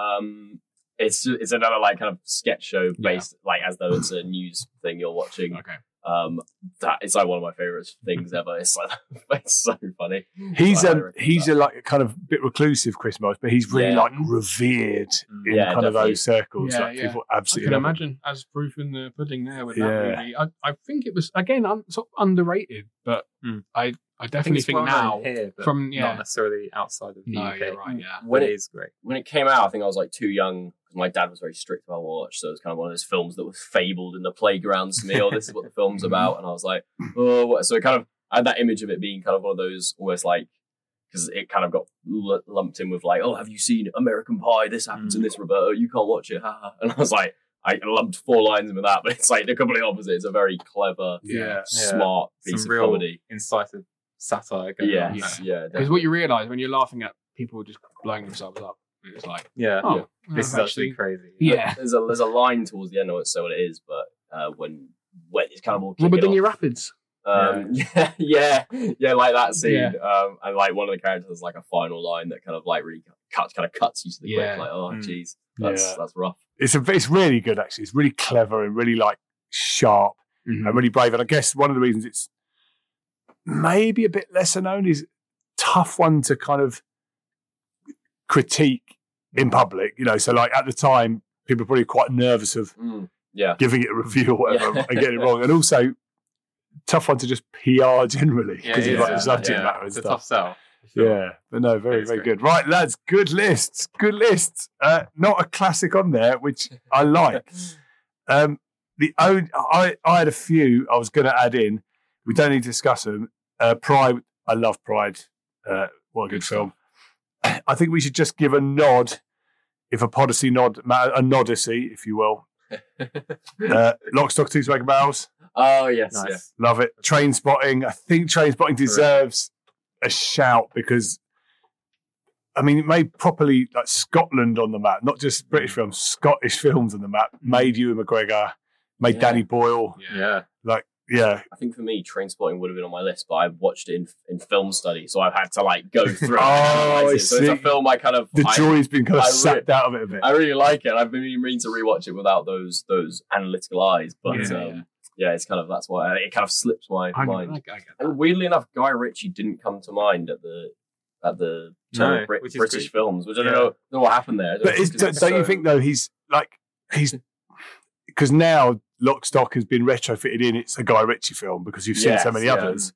It's another like kind of sketch show based like as though it's a news thing you're watching. Okay. That it's like one of my favorite things ever. It's like it's so funny. He's a like a kind of bit reclusive, Chris Morris, but he's really like revered in kind of those circles. People absolutely. I can imagine as proof in the pudding there with that movie. I think it was again sort of underrated, but I definitely think now here, but from not necessarily outside of the UK. You're right, when it is great. When it came out, I think I was like too young. My dad was very strict about what I watched, so it was kind of one of those films that was fabled in the playgrounds to me. Oh, this is what the film's about, and I was like, oh, what? So it kind of I had that image of it being kind of one of those almost like because it kind of got lumped in with like, oh, have you seen American Pie? This happens in this, Roberto. You can't watch it, and I was like. I lumped Four Lines in with that, but it's like the complete opposite. It's a very clever, smart piece of comedy. Incisive satire. Because what you realise when you're laughing at people just blowing themselves up, it's like, this is actually crazy. Yeah, there's a line towards the end. I won't say what it is, but when it's kind of all Robert Rapids. Like that scene. And like one of the characters has like a final line that kind of like really cuts you to the quick. Like, oh, jeez, that's rough. It's really good actually. It's really clever and really like sharp and really brave. And I guess one of the reasons it's maybe a bit lesser known is tough one to kind of critique in public. You know, so like at the time, people were probably quite nervous of giving it a review or whatever and getting it wrong, and also tough one to just PR generally because it's like the subject matter and it's stuff. A tough sell. Sure. Yeah, but no, very good. Right, lads, good lists. Not a classic on there, which I like. I had a few I was going to add in. We don't need to discuss them. Pride, I love Pride. What a good film. I think we should just give a nod, if a Podyssey nod, a nodacy, if you will. Lock, Stock, Two Smoking Barrels. Oh, yes. Nice. Yeah. Love it. Train Spotting. I think Train Spotting deserves a shout because, I mean, it made properly like Scotland on the map, not just British films, Scottish films on the map. Made Ewan McGregor, made Danny Boyle. I think for me, Train Spotting would have been on my list, but I watched it in film study, so I've had to like go through it. So it's a film I kind of joy's been kind of sapped out of it a bit. I really like it. I've been meaning to rewatch it without those analytical eyes, but it's kind of that's why it kind of slips my mind. And weirdly enough, Guy Ritchie didn't come to mind at the at the No, Brit- which is British great. films, which I don't Yeah. know what happened there. But don't you think though he's because now Lock, Stock has been retrofitted in. It's a Guy Ritchie film because you've seen so many others.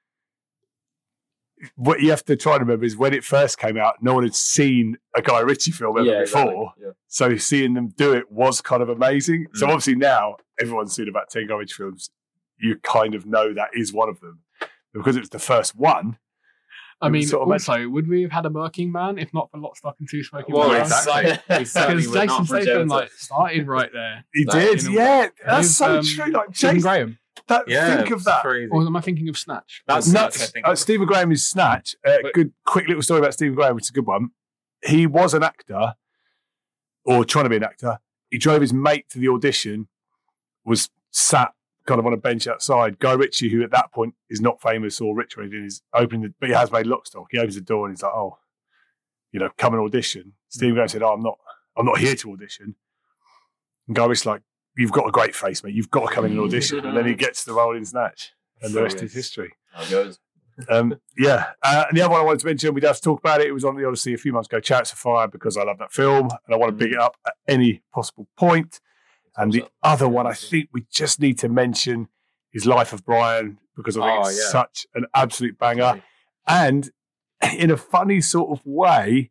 What you have to try to remember is when it first came out, no one had seen a Guy Ritchie film ever before. Exactly. Yeah. So seeing them do it was kind of amazing. So obviously now everyone's seen about 10 Guy Ritchie films. You kind of know that is one of them. Because it was the first one. I mean, sort of also, would we have had a Working Man if not for Lock, Stock and Two Smoking Well, Barrels? exactly. We certainly Because would Jason not. Statham started right there. He That did, in a yeah. way. That's With, so true. Like Stephen Jason, Graham. think of that. Crazy. Or am I thinking of Snatch? That's Nuts. I think. Stephen Graham is Snatch. Good, quick little story about Stephen Graham, which is a good one. He was an actor, or trying to be an actor. He drove his mate to the audition, was sat kind of on a bench outside. Guy Ritchie, who at that point is not famous or rich or anything, is opening but he has made Lock, Stock. He opens the door and he's like, "Oh, come and audition." Stephen Graham said, "Oh, I'm not here to audition." And Guy Ritchie's like, "You've got a great face, mate. You've got to come in and audition." And then he gets the role in Snatch, and the rest is history. How it goes. And the other one I wanted to mention, we have to talk about it. It was on the Odyssey a few months ago. Chariots of Fire, because I love that film and I want to big it up at any possible point. And the other one I think we just need to mention is Life of Brian, because I think it's such an absolute banger. And in a funny sort of way,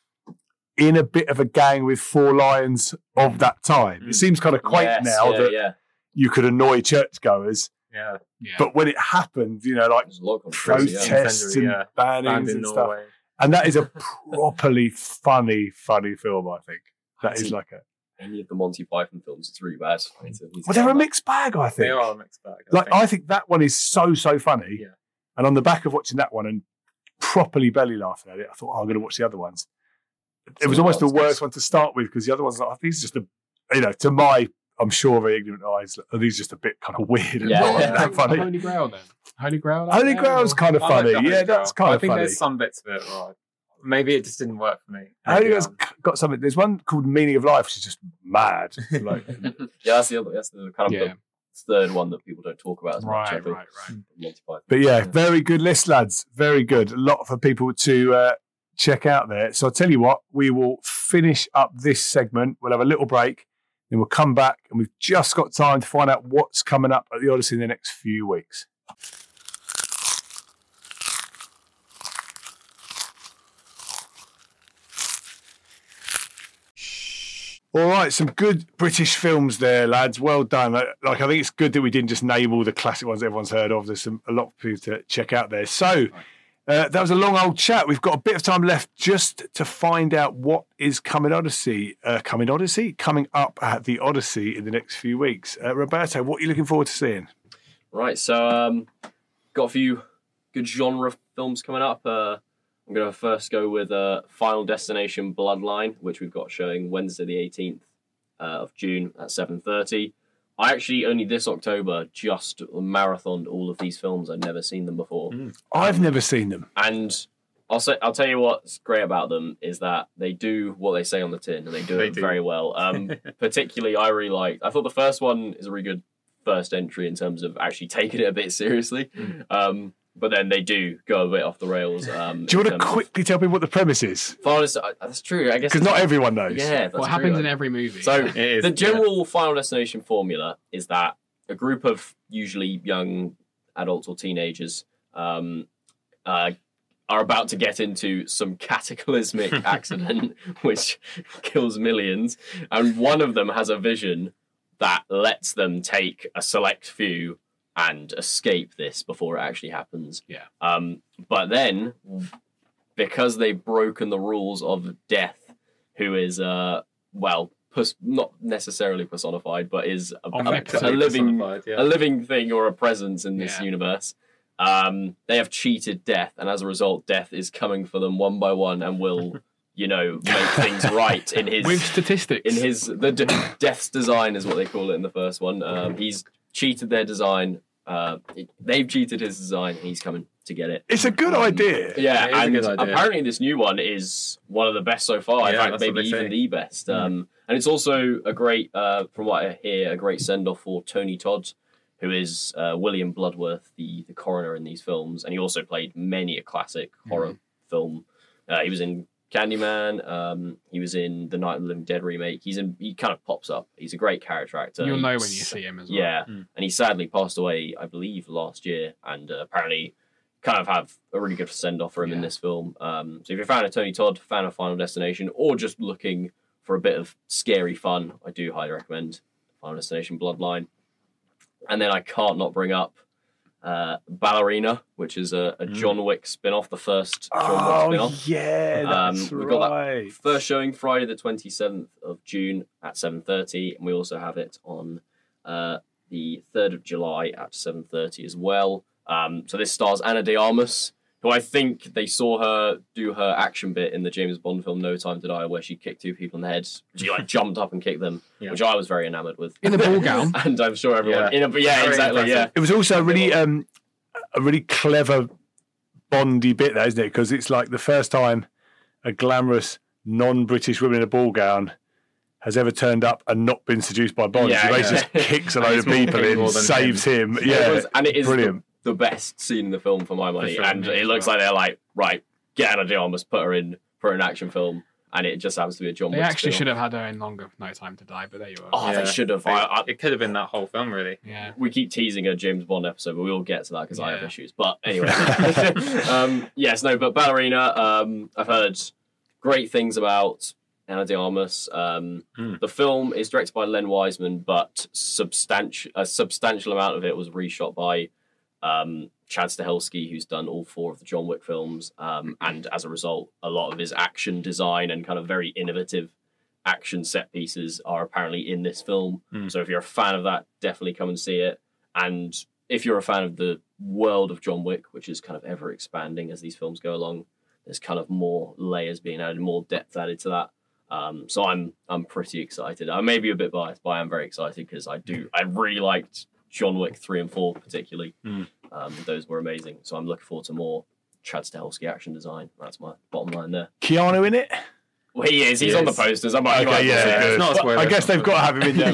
in a bit of a gang with four lions of that time. It seems kind of quaint now that you could annoy churchgoers. Yeah. But when it happened, like There's a lot of controversy, protests and bannings and stuff. And that is a properly funny film, I think. That is like a... Any of the Monty Python films, it's really bad. Well, they're a mixed bag, I think. They are a mixed bag. I think that one is so funny. Yeah. And on the back of watching that one and properly belly laughing at it, I thought, I'm going to watch the other ones. It was almost the worst one to start with because the other ones, these are just to my, I'm sure, very ignorant eyes, these are just a bit kind of weird and not that funny. Holy Grail, then. Holy Grail? Holy Grail's kind of funny. Yeah, that's kind of funny. I think there's some bits of it, right? Maybe it just didn't work for me. Holy Grail's got something. There's one called Meaning of Life, which is just mad. That's the kind of the third one that people don't talk about as much. Right. Monty Python. But very good list, lads. Very good. A lot for people to check out there. So I'll tell you what, we will finish up this segment. We'll have a little break, then we'll come back, and we've just got time to find out what's coming up at the Odyssey in the next few weeks. All right, some good British films there, lads. Well done. I think it's good that we didn't just name all the classic ones everyone's heard of. There's a lot for people to check out there. So that was a long old chat. We've got a bit of time left just to find out what is coming up at the Odyssey in the next few weeks. Roberto, what are you looking forward to seeing? Right, so got a few good genre films coming up. I'm going to first go with Final Destination Bloodline, which we've got showing Wednesday the 18th of June at 7:30. I actually only this October just marathoned all of these films. I'd never seen them before. I've never seen them. And I'll tell you what's great about them is that they do what they say on the tin, and they do it very well. Particularly, I really liked. I thought the first one is a really good first entry in terms of actually taking it a bit seriously. But then they do go a bit off the rails. Do you want to quickly tell people what the premise is? That's true, I guess. Because not everyone knows. Yeah, that's what happens in every movie. So the general Final Destination formula is that a group of usually young adults or teenagers are about to get into some cataclysmic accident which kills millions. And one of them has a vision that lets them take a select few and escape this before it actually happens. Yeah. But then, because they've broken the rules of death, who is, not necessarily personified, but is a living thing or a presence in this universe, they have cheated death, and as a result, death is coming for them one by one and will... make things right in his... With statistics. In his... Death's design is what they call it in the first one. He's cheated their design. They've cheated his design. He's coming to get it. It's a good idea. Yeah, it is and a good idea. Apparently this new one is one of the best so far. In fact, maybe even the best. And it's also a great, from what I hear, a great send-off for Tony Todd, who is William Bloodworth, the coroner in these films. And he also played many a classic horror film. He was in Candyman. He was in the Night of the Living Dead remake. He kind of pops up. He's a great character actor. You'll know when you see him as well. Yeah, and he sadly passed away, I believe, last year, and apparently kind of have a really good send off for him in this film. So if you're a fan of Tony Todd, fan of Final Destination, or just looking for a bit of scary fun, I do highly recommend Final Destination Bloodline. And then I can't not bring up Ballerina, which is a John Wick spin-off, the first John Wick spin-off. Yeah, that's we've got that first showing Friday the 27th of June at 7:30, and we also have it on the 3rd of July at 7:30 as well. So this stars Ana de Armas, who I think they saw her do her action bit in the James Bond film No Time to Die, where she kicked two people in the head. She jumped up and kicked them, which I was very enamoured with. In a ball gown. And I'm sure everyone... exactly. It was also a really clever Bondy bit, that, isn't it? Because it's like the first time a glamorous non-British woman in a ball gown has ever turned up and not been seduced by Bond. She basically just kicks a load of people in, saves him. Yeah, and it is brilliant. The best scene in the film for my money. Sure, and it looks like they're like, right, get Ana de Armas, put her in for an action film. And it just happens to be a John Wick. They actually spin-off. should have had her in longer No Time to Die, but there you are. Oh, they should have. It could have been that whole film, really. Yeah. We keep teasing a James Bond episode, but we will get to that because I have issues. But anyway. But Ballerina, I've heard great things about Ana de Armas. The film is directed by Len Wiseman, but a substantial amount of it was reshot by Chad Stahelski, who's done all four of the John Wick films, and as a result, a lot of his action design and kind of very innovative action set pieces are apparently in this film. So if you're a fan of that, definitely come and see it. And if you're a fan of the world of John Wick, which is kind of ever expanding as these films go along, there's kind of more layers being added, more depth added to that. So I'm pretty excited. I may be a bit biased, but I am very excited because I really liked John Wick 3 and 4 particularly. Those were amazing. So I'm looking forward to more Chad Stahelski action design. That's my bottom line there. Keanu in it? Well, he is. He's on the posters. Good. It's not a spoiler. I guess they've got to have him in there.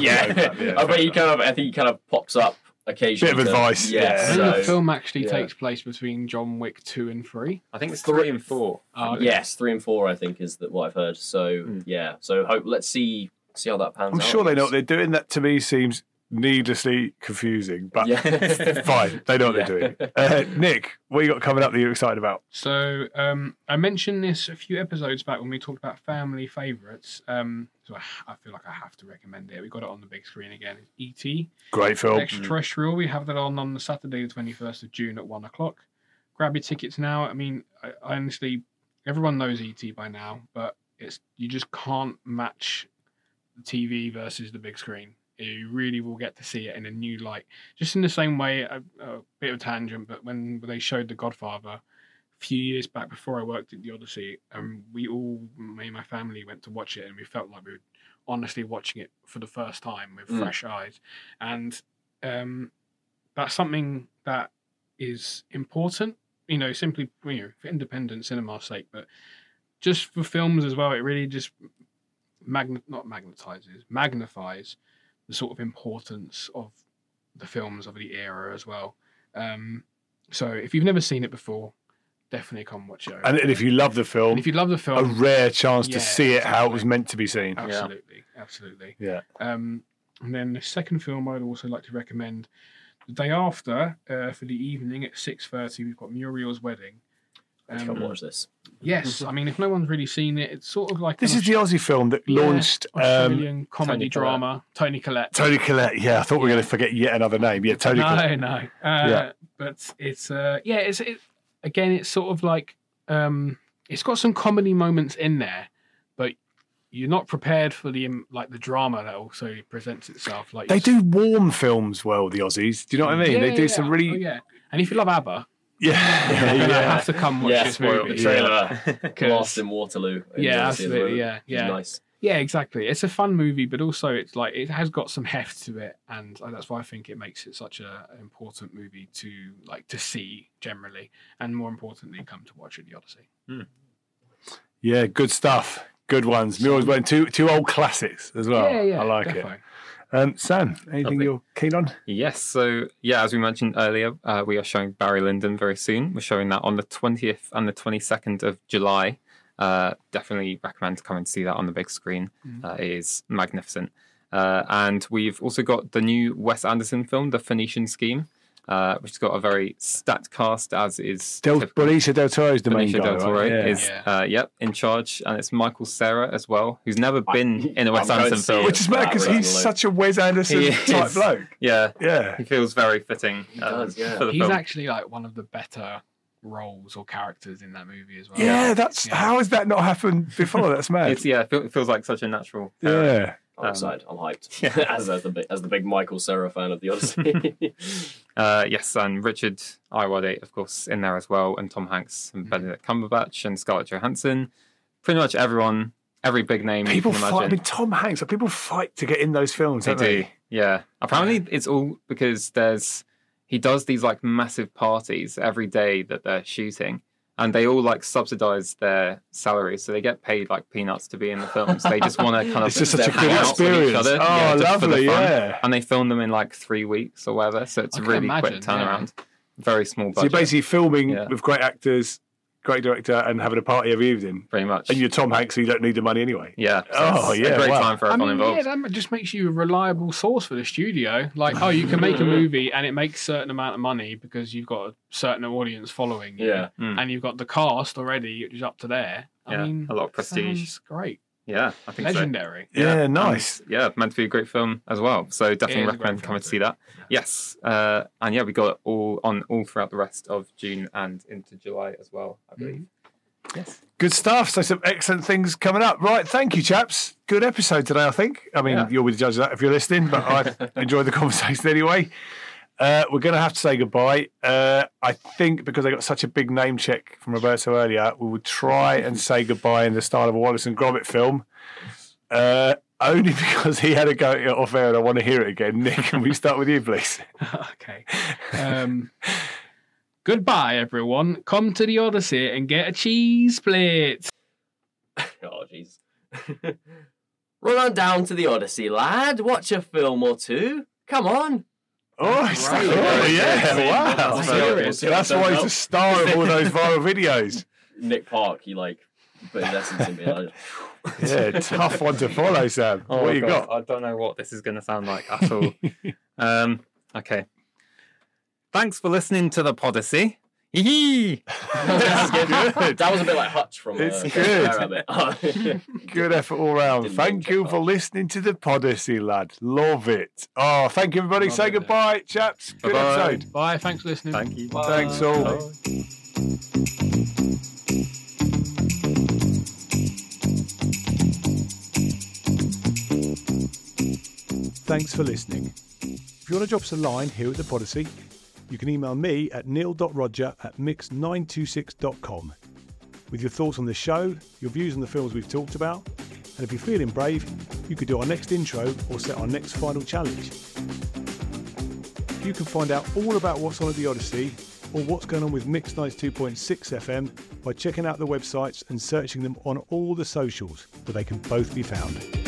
I think he kind of pops up occasionally. Bit of advice. Yes. I think the film actually takes place between John Wick 2 and 3. I think it's 3 and 4. Yes, 3 and 4 I think is what I've heard. So So let's see how that pans out. I'm sure they know what they're doing. That to me seems needlessly confusing, but fine. They know what they're doing. Nick, what you got coming up that you're excited about? So I mentioned this a few episodes back when we talked about family favourites. So I feel like I have to recommend it. We got it on the big screen again. It's E.T. Great film. Extraterrestrial. We have that on the Saturday the 21st of June at 1 o'clock. Grab your tickets now. I mean, I honestly, everyone knows E.T. by now, but you just can't match the TV versus the big screen. You really will get to see it in a new light. Just in the same way, a bit of a tangent, but when they showed The Godfather a few years back before I worked at the Odyssey, me and my family went to watch it, and we felt like we were honestly watching it for the first time with fresh eyes. And that's something that is important, simply for independent cinema's sake, but just for films as well, it really just magnifies the sort of importance of the films of the era as well. So if you've never seen it before, definitely come watch it. And if you love the film, a rare chance to see it how it was meant to be seen. Absolutely. Yeah. And then the second film I'd also like to recommend, the day after, for the evening at 6:30, we've got Muriel's Wedding. I think I'll watch this. Yes, I mean, if no one's really seen it, it's sort of like... This is the Aussie film that launched... Australian comedy drama, Tony Collette. Tony Collette, yeah. I thought we were going to forget yet another name. Yeah, Tony Collette. No. But it's... again, it's sort of like... it's got some comedy moments in there, but you're not prepared for the drama that also presents itself. Like they do warm films well, the Aussies. Do you know what I mean? They do some really... Oh, yeah. And if you love ABBA... Yeah, you're going to have to come watch this movie. Trailer. Lost in Waterloo. Yeah, absolutely. Yeah. Nice. Yeah, exactly. It's a fun movie, but also it's like it has got some heft to it, and that's why I think it makes it such an important movie to see generally, and more importantly, come to watch at the Odyssey. Yeah, good stuff. Good ones. Muriel's Wedding, two old classics as well. Yeah, I like definitely. Sam, anything Lovely. you're keen on? Yes, so yeah, as we mentioned earlier, we are showing Barry Lyndon very soon. We're showing that on the 20th and the 22nd of July. Definitely recommend coming to see that on the big screen. It is magnificent. And we've also got the new Wes Anderson film, The Phoenician Scheme, which has got a very stacked cast, as is Benicio del Toro is the main guy, Del Toro right? is in charge, and it's Michael Cera as well, who's never been in a Wes Anderson film. Which is mad because he's such a Wes Anderson type bloke. Yeah, he feels very fitting. He does, yeah. For the He's film. actually like one of the better roles or characters in that movie as well. Yeah, how has that not happened before? That's mad. It feels like such a natural. Yeah. I'm excited. I'm hyped. as the big Michael Cera fan of the Odyssey. Yes, and Richard Ayoade, of course, in there as well, and Tom Hanks and Benedict Cumberbatch and Scarlett Johansson. Pretty much everyone, every big name People you can fight. imagine. I mean, Tom Hanks. People fight to get in those films. Don't they? Yeah. Apparently, it's all because he does these like massive parties every day that they're shooting, and they all like subsidize their salaries, so they get paid like peanuts to be in the films. They just want to kind of It's just such a hang good out with each experience. other, Oh, just for the lovely, fun. yeah. And they film them in like 3 weeks or whatever, so it's I a can really imagine, quick turnaround. Very small So budget. you're basically filming Yeah. with great actors, great director, and having a party every evening. pretty much. And you're Tom Hanks, so you don't need the money anyway. Yeah. So Oh, it's yeah, a great wow. time for I everyone mean, involved. that just makes you a reliable source for the studio. Like, you can make a movie and it makes a certain amount of money because you've got a certain audience following you. Yeah. And you've got the cast already, which is up to there. I Yeah, mean, a lot of prestige. sounds great. Yeah, I think Legendary. Yeah, nice. And, meant to be a great film as well. So definitely is a recommend great coming film to see that. Yes. And yeah, we got it all throughout the rest of June and into July as well, I believe. Yes. Good stuff. So some excellent things coming up. Right, thank you, chaps. Good episode today, I think. I mean, you'll be the judge of that if you're listening, but I enjoyed the conversation anyway. We're going to have to say goodbye. I think because I got such a big name check from Roberto earlier, we will try and say goodbye in the style of a Wallace and Gromit film. Only because he had a go at it off air and I want to hear it again. Nick, can we start with you, please? Okay. Goodbye, everyone. Come to the Odyssey and get a cheese plate. Oh, jeez. Run on down to the Odyssey, lad. Watch a film or two. Come on. Oh, yeah, wow. Serious. That's why he's the star of all those viral videos. Nick Park, he put his essence in me. Yeah, tough one to follow, Sam. What you got? I don't know what this is going to sound like at all. Okay. Thanks for listening to the Podyssey. That was a bit like Hutch from It's good. Rabbit. Good effort all round. Didn't Thank make you it for up. listening to the Podyssey, lad. Love it. Oh, thank you, everybody. Love Say it. goodbye, chaps. Good Bye-bye. episode. Bye. Thanks for listening. Thank you. Thanks all. Bye. Thanks for listening. If you want to drop us a line here at the Podyssey, you can email me at neil.roger@mix926.com with your thoughts on the show, your views on the films we've talked about, and if you're feeling brave, you could do our next intro or set our next final challenge. You can find out all about what's on at the Odyssey or what's going on with Mix 92.6 FM by checking out the websites and searching them on all the socials, where they can both be found.